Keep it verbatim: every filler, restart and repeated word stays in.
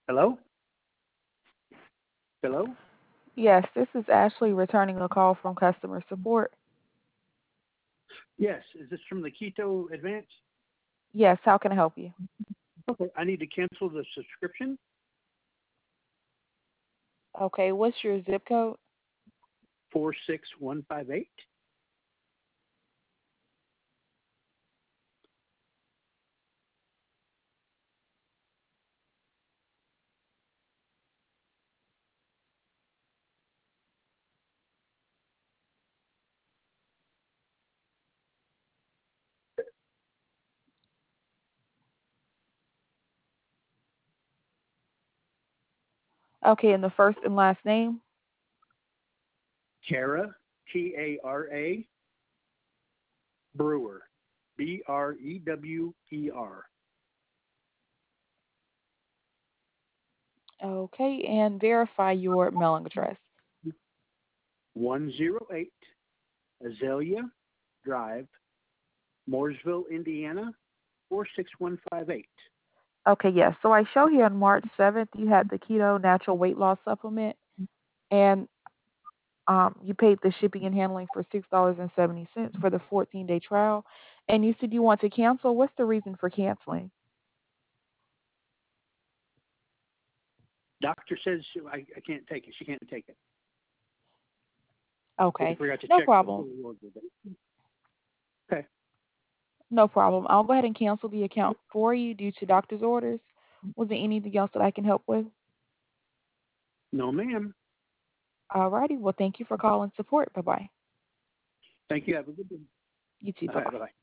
Hello? Hello? Yes, this is Ashley returning a call from customer support. Yes. Is this from the Keto Advance? Yes, how can I help you? Okay. I need to cancel the subscription. Okay, what's your zip code? four six one five eight. Okay, and the first and last name? Tara, T A R A, Brewer, B R E W E R. Okay, and verify your mailing address. one oh eight Azalea Drive, Mooresville, Indiana, four six one five eight. Okay, yes. So I show here on March seventh you had the keto natural weight loss supplement and um, you paid the shipping and handling for six dollars and seventy cents for the fourteen day trial. And you said you want to cancel. What's the reason for canceling? Doctor says she, I, I can't take it. She can't take it. They Okay, forgot to no check problem. before we ordered it. Okay. No problem. I'll go ahead and cancel the account for you due to doctor's orders. Was there anything else that I can help with? No, ma'am. Alrighty. Well, thank you for calling support. Bye bye. Thank you. Have a good day. You too. All Bye right. bye. Bye bye.